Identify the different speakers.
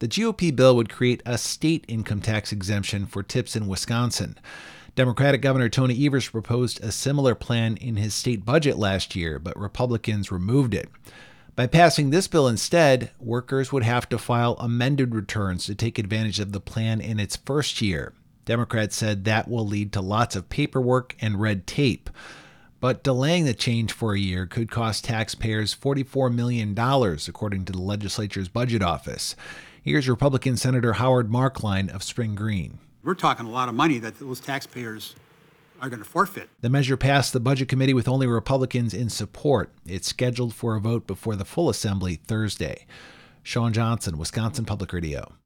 Speaker 1: The GOP bill would create a state income tax exemption for tips in Wisconsin. Democratic Governor Tony Evers proposed a similar plan in his state budget last year, but Republicans removed it. By passing this bill instead, workers would have to file amended returns to take advantage of the plan in its first year. Democrats said that will lead to lots of paperwork and red tape. But delaying the change for a year could cost taxpayers $44 million, according to the legislature's budget office. Here's Republican Senator Howard Markline of Spring Green.
Speaker 2: We're talking a lot of money that those taxpayers are going to forfeit.
Speaker 1: The measure passed the Budget Committee with only Republicans in support. It's scheduled for a vote before the full assembly Thursday. Sean Johnson, Wisconsin Public Radio.